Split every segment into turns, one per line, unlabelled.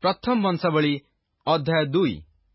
ପ୍ରଥମ ବଂଶାବଳୀ ଅଧ୍ୟାୟ 2।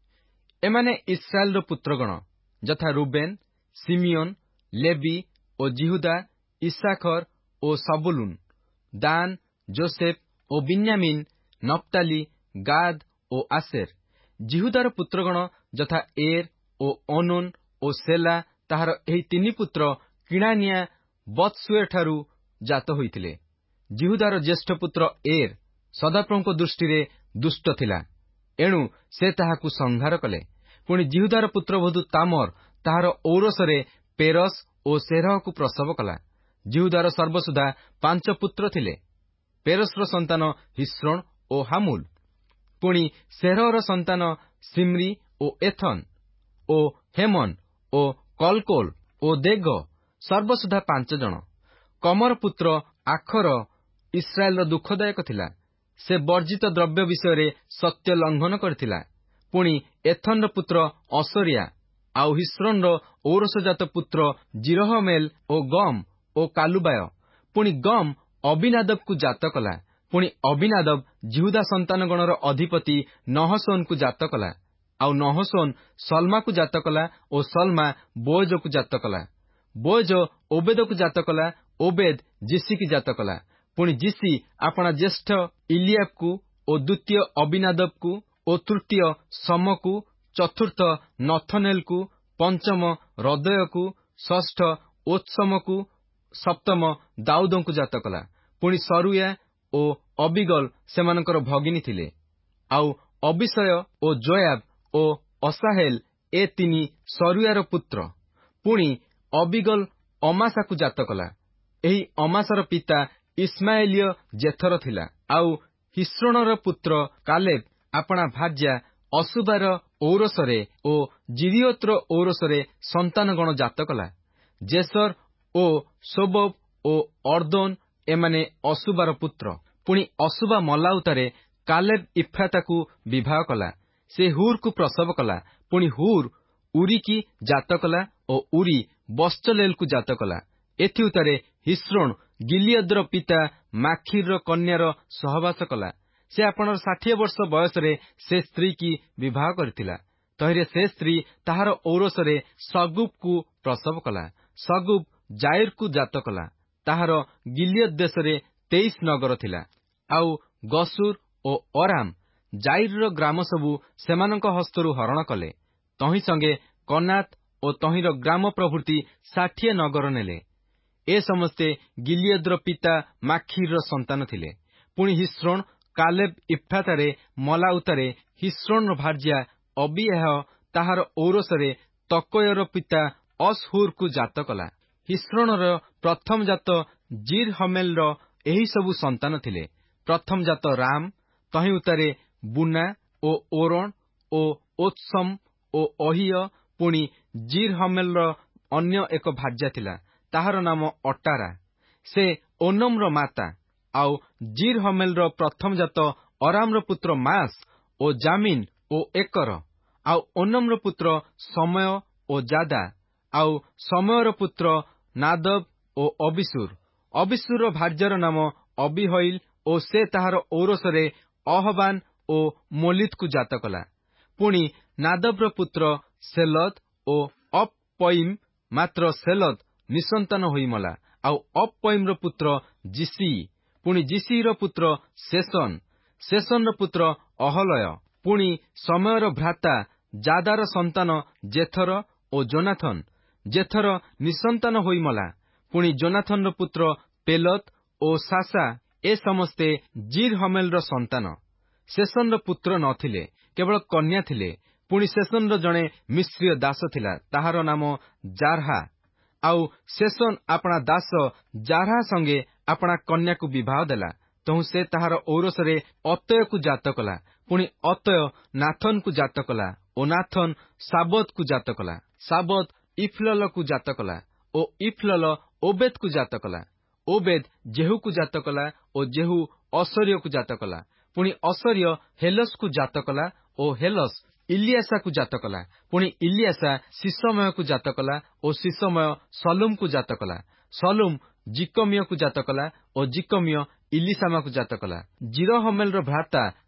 ଏମାନେ ଇସ୍ରାଏଲର ପୁତ୍ରଗଣ ଯଥା ରୁବେନ, ସିମିଓନ, ଲେବି ଓ ଜିହୁଦା, ଇସାଖର ଓ ସବୁଲୁନ, ଦାନ, ଯୋସେଫ ଓ ବିନ୍ୟାମିନ, ନପ୍ତାଲି, ଗାଦ ଓ ଆସେର। ଜିହୁଦାର ପୁତ୍ରଗଣ ଯଥା ଏର ଓ ଓନୋନ ଓ ସେଲା। ତାହାର ଏହି ତିନି ପୁତ୍ର କିଣାନିଆ ବତ୍ସୁଏଠାରୁ ଜାତ ହୋଇଥିଲେ। ଜିହୁଦାର ଜ୍ୟେଷ୍ଠ ପୁତ୍ର ଏର ସଦାପ୍ରଭୁଙ୍କ ଦୃଷ୍ଟିରେ ଦୁଷ୍ଟ ଥିଲା, ଏଣୁ ସେ ତାହାକୁ ସଂହାର କଲେ। ପୁଣି ଜିହୁଦାର ପୁତ୍ରବଧୂ ତାମର ତାହାର ଔରସରେ ପେରସ ଓ ସେରହକୁ ପ୍ରସବ କଲା। ଜିହୁଦାର ସର୍ବସୁଦ୍ଧା 5 ପୁତ୍ର ଥିଲେ। ପେରସର ସନ୍ତାନ ହିସ୍ରୋନ ଓ ହାମୁଲ। ପୁଣି ସେରହର ସନ୍ତାନ ସିମ୍ରି ଓ ଏଥନ ଓ ହେମନ ଓ କଲକୋଲ ଓ ଦେଗ, ସର୍ବସୁଦ୍ଧା 5 ଜଣ। କମର ପୁତ୍ର ଆଖର ଇସ୍ରାଏଲର ଦୁଃଖଦାୟକ ଥିଲା। ସେ ବର୍ଜିତ ଦ୍ରବ୍ୟ ବିଷୟରେ ସତ୍ୟ ଲଙ୍ଘନ କରିଥିଲା। ପୁଣି ଏଥନର ପୁତ୍ର ଅସରିଆ, ଆଉ ହିସ୍ରୋନର ଔରସଜାତ ପୁତ୍ର ଜିରହମେଲ ଓ ଗମ ଓ କାଲୁବାୟ। ପୁଣି ଗମ ଅବିନାଦବକୁ ଜାତ କଲା। ପୁଣି ଅବିନାଦବ ଜିହୁଦା ସନ୍ତାନଗଣର ଅଧିପତି ନହଶୋନକୁ ଜାତ କଲା। ଆଉ ନହଶୋନ ସଲମାକୁ ଜାତ କଲା ଓ ସଲମା ବୋୟଜକୁ ଜାତ କଲା। ବୋୟଜ ଓବେଦକୁ ଜାତ କଲା। ଓବେଦ ଯିସିକି ଜାତ କଲା। ପୁଣି ଯିସି ଆପଣା ଜ୍ୟେଷ୍ଠ ଇଲିଆବକୁ ଓ ଦ୍ୱିତୀୟ ଅବିନାଦବକୁ ଓ ତୃତୀୟ ସମକୁ, ଚତୁର୍ଥ ନଥନେଲକୁ, ପଞ୍ଚମ ରଦୟକୁ, ଷଷ୍ଠ ଓତ୍ସମକୁ, ସପ୍ତମ ଦାଉଦଙ୍କୁ ଜାତ କଲା। ପୁଣି ସରୁୟା ଓ ଅବିଗଲ ସେମାନଙ୍କର ଭଗିନୀ ଥିଲେ। ଆଉ ଅବିଷୟ ଓ ଯୋଆବ ଓ ଅସାହେଲ ଏ 3 ସରୁୟାର ପୁତ୍ର। ପୁଣି ଅବିଗଲ ଅମାସାକୁ ଜାତ କଲା। ଏହି ଅମାସାର ପିତା ଇସମାଏଲୀୟ ଜେଥର ଥିଲା। ଆଉ ହିସ୍ରୋନର ପୁତ୍ର କାଲେବ ଆପଣା ଭାର୍ଯ୍ୟା ଅସୁବାର ଔରସରେ ଓ ଜିରିଓତ୍ର ଔରସରେ ସନ୍ତାନଗଣ ଜାତ କଲା। ଜେସର ଓ ସୋବବ ଓ ଅର୍ଦ୍ଦୋନ ଏମାନେ ଅସୁବାର ପୁତ୍ର। ପୁଣି ଅସୁବା ମଲାଉତାରେ କାଲେବ ଇଫ୍ରାତାକୁ ବିବାହ କଲା। ସେ ହୁରକୁ ପ୍ରସବ କଲା। ପୁଣି ହୁର ଉରିକି ଜାତ କଲା ଓ ଉରି ବଶ୍ଚଲେଲକୁ ଜାତ କଲା। ଏଥିଉତାରେ ହିସ୍ରୋନ ଗିଲିୟଦର ପିତା ମାଖିରର କନ୍ୟାର ସହବାସ କଲା। ସେ ଆପଣର 60 ବର୍ଷ ବୟସରେ ସେ ସ୍ତ୍ରୀକି ବିବାହ କରିଥିଲା। ତହିଁରେ ସେ ସ୍ତ୍ରୀ ତାହାର ଔରସରେ ସଗୁବକୁ ପ୍ରସବ କଲା। ସଗୁବ ଜାଇରକୁ ଜାତ କଲା। ତାହାର ଗିଲିୟଦ ଦେଶରେ 23 ନଗର ଥିଲା। ଆଉ ଗସୁର ଓ ଅରାମ ଜାଇରର ଗ୍ରାମ ସବୁ ସେମାନଙ୍କ ହସ୍ତରୁ ହରଣ କଲେ। ତହିଁ ସଙ୍ଗେ କନାତ ଓ ତହିଁର ଗ୍ରାମ ପ୍ରଭୃତି 60 ନଗର ନେଲେ। ଏ ସମସ୍ତେ ଗିଲିୟଦର ପିତା ମାଖିରର ସନ୍ତାନ ଥିଲେ। ପୁଣି ହିସ୍ରୋନ କାଲେବ ଇଫ୍ରାତାରେ ମଲାଉତାରେ ହିସ୍ରୋନର ଭାର୍ଯ୍ୟା ଅବିଆହ ତାହାର ଔରସରେ ତକୋୟର ପିତା ଅସହୁରକୁ ଜାତ କଲା। ହିସ୍ରୋନର ପ୍ରଥମ ଜାତ ଜିରହମେଲର ଏହି ସବୁ ସନ୍ତାନ ଥିଲେ। ପ୍ରଥମ ଜାତ ରାମ, ତହିଁ ଉତାରେ ବୁନା ଓ ଓରଣ ଓ ଓତ୍ସମ ଓ ଅହିୟ। ପୁଣି ଜିରହମେଲର ଅନ୍ୟ ଏକ ଭାର୍ଯ୍ୟା ଥିଲା, ତାହାର ନାମ ଅଟାରା। ସେ ଓନମର ମାତା। ଆଉ ଜିରହମେଲର ପ୍ରଥମ ଜାତ ଅରାମର ପୁତ୍ର ମାସ ଓ ଜାମିନ ଓ ଏକର। ଆଉ ଓନମର ପୁତ୍ର ସମୟ ଓ ଜାଦା। ଆଉ ସମୟର ପୁତ୍ର ନାଦବ ଓ ଅବିସୁର। ଅବିସୁରର ଭାର୍ଯ୍ୟାର ନାମ ଅବିହଇଲ ଓ ସେ ତାହାର ଔରସରେ ଅହବାନ ଓ ମୋଲିଦକୁ ଜାତ କଲା। ପୁଣି ନାଦବର ପୁତ୍ର ସେଲଦ ଓ ଅପପଇମ। ମାତ୍ର ସେଲଦ ନିଃସନ୍ତାନ ହୋଇ ମଲା। ଆଉ ଅପପଇମର ପୁତ୍ର ଯିସି। ପୁଣି ଯିସିର ପୁତ୍ର ଶେଷନ। ଶେଷନର ପୁତ୍ର ଅହଲୟ। ପୁଣି ସମୟର ଭ୍ରାତା ଜାଦାର ସନ୍ତାନ ଜେଥର ଓ ଜୋନାଥନ। ଜେଥର ନିଃସନ୍ତାନ ହୋଇ ମଲା। ପୁଣି ଜୋନାଥନର ପୁତ୍ର ପେଲତ ଓ ସାସା। ଏ ସମସ୍ତେ ଜିରହମେଲର ସନ୍ତାନ। ଶେଷନର ପୁତ୍ର ନଥିଲେ, କେବଳ କନ୍ୟା ଥିଲେ। ପୁଣି ଶେଷନର ଜଣେ ମିଶ୍ରୀୟ ଦାସ ଥିଲା, ତାହାର ନାମ ଜାରହା। ଆଉ ଶେଷନ ଆପଣା ଦାସ ଜାରହା ସଙ୍ଗେ ଆପଣା କନ୍ୟାକୁ ବିବାହ ଦେଲା। ତହୁଁ ସେ ତାହାର ଔରସରେ ଅତୟକୁ ଜାତ କଲା। ପୁଣି ଅତୟ ନାଥନକୁ ଜାତ କଲା ଓ ନାଥନ ସାବତକୁ ଜାତ କଲା। ସାବତ ଇଫଲଲକୁ ଜାତ କଲା ଓ ଇଫଲଲ ଓବେଦକୁ ଜାତ କଲା। ଓବେଦ ଜେହୁକୁ ଜାତ କଲା ଓ ଜେହୁ ଅସରିୟକୁ ଜାତ କଲା। ପୁଣି ଅସରିୟ ହେଲସକୁ ଜାତ କଲା ଓ ହେଲସ ଇଲିଆସାକୁ ଜାତ କଲା। ପୁଣି ଇଲିଆସା ସିସମୟକୁ ଜାତ କଲା ଓ ସିସମୟ ସଲୁମକୁ ଜାତ କଲା। ସଲୁମ ଜିକମିୟକୁ ଜାତ କଲା ଓ ଜିକମିୟ ଇଲିସାମାକୁ ଜାତ କଲା। ଜିରହମେଲର ଭ୍ରାତା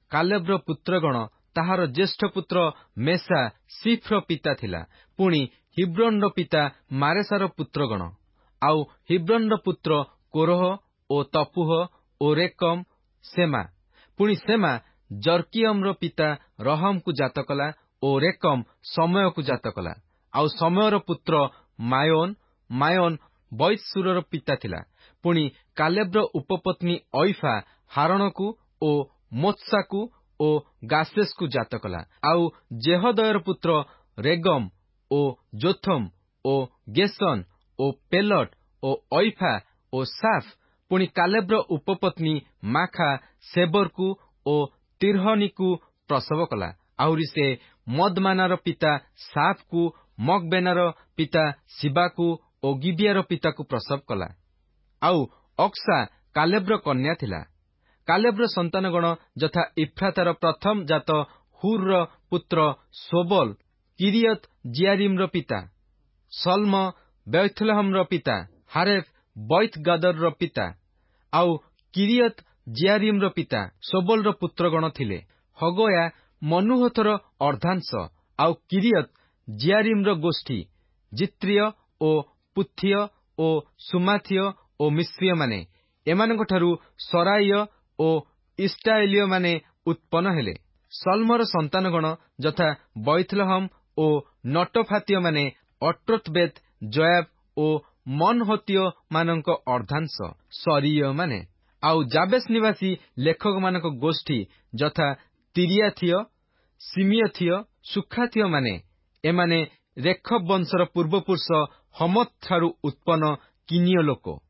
କାଲେବର ପୁତ୍ରଗଣ ତାହାର ଜ୍ୟେଷ୍ଠ ପୁତ୍ର ମେସା ସିଫ୍ର ପିତା ଥିଲା। ପୁଣି ହିବ୍ରନର ପିତା ମାରେସାର ପୁତ୍ରଗଣ। ଆଉ ହିବ୍ରନର ପୁତ୍ର କୋରହ ଓ ତପୁହ ଓ ରେକମ ସେମା। ପୁଣି ସେମା ଜର୍କିୟମର ପିତା ରହମକୁ ଜାତ କଲା ଓ ରେକମ ସମୟକୁ ଜାତ କଲା। ଆଉ ସମୟର ପୁତ୍ର ମାୟୋନ। ମାୟୋନ ବୈତ୍ସୁରର ପିତା ଥିଲା। ପୁଣି କାଲେବର ଉପପତ୍ନୀ ଅଇଫା ହାରଣକୁ ଓ ମୋତ୍ସାକୁ ଓ ଗାଶେସକୁ ଜାତ କଲା। ଆଉ ଜେହଦୟର ପୁତ୍ର ରେଗମ ଓ ଯୋଥମ ଓ ଗେସନ ଓ ପେଲଟ ଓ ଅଇଫା ଓ ସାଫ। ପୁଣି କାଲେବର ଉପପତ୍ନୀ ମାଖା ସେବରକୁ ଓ ତିର୍ହନିକୁ ପ୍ରସବ କଲା। ଆହୁରି ସେ ମଦମାନାର ପିତା ସାଫକୁ, ମକବେନାର ପିତା ଶିବାକୁ ଓ ଗିବିଆର ପିତାକୁ ପ୍ରସବ କଲା। ଆଉ ଅକ୍ସା କାଲେବର କନ୍ୟା ଥିଲା। କାଲେବର ସନ୍ତାନଗଣ ଯଥା ଇଫ୍ରାତାର ପ୍ରଥମ ଜାତ ହୁରର ପୁତ୍ର ଶୋବଲ କିରିୟତ ଜିଆରିମର ପିତା, ସଲମ ବେଥଲେହମର ପିତା, ହାରେଫ ବୈତଗାଦରର ପିତା। ଆଉ କିରିୟତ ଜିଆରିମର ପିତା ଶୋବଲର ପୁତ୍ରଗଣ ଥିଲେ ହଗୟା ମନୁହଥର ଅର୍ଦ୍ଧାଂଶ। ଆଉ କିରିୟତ ଜିଆରିମର ଗୋଷ୍ଠୀ ଜିତ୍ରିୟ ଓ ପୁଥିୟ ଓ ସୁମାଥିୟ ଓ ମିଶ୍ରିୟମାନେ। ଏମାନଙ୍କଠାରୁ ସରାଇୟ ଓ ଇଷ୍ଟାଏଲିୟମାନେ ଉତ୍ପନ୍ନ ହେଲେ। ସଲମର ସନ୍ତାନଗଣ ଯଥା ବୈଥଲହମ ଓ ନଟଫାତୀୟମାନେ ଅଟ୍ରୋତବେତ ଜୟାବ ଓ ମନହତୀୟମାନଙ୍କ ଅର୍ଦ୍ଧାଂଶ ସରୀୟମାନେ। ଆଉ ଜାବେଶ ନିବାସୀ ଲେଖକମାନଙ୍କ ଗୋଷ୍ଠୀ ଯଥା ତିରିଆଥିୟ, ସିମିୟଥିୟ, ସୁଖାଥିୟମାନେ। ଏମାନେ ରେଖବ ବଂଶର ପୂର୍ବପୁରୁଷ ହମତଠାରୁ ଉତ୍ପନ୍ନ କିନୀୟ ଲୋକ।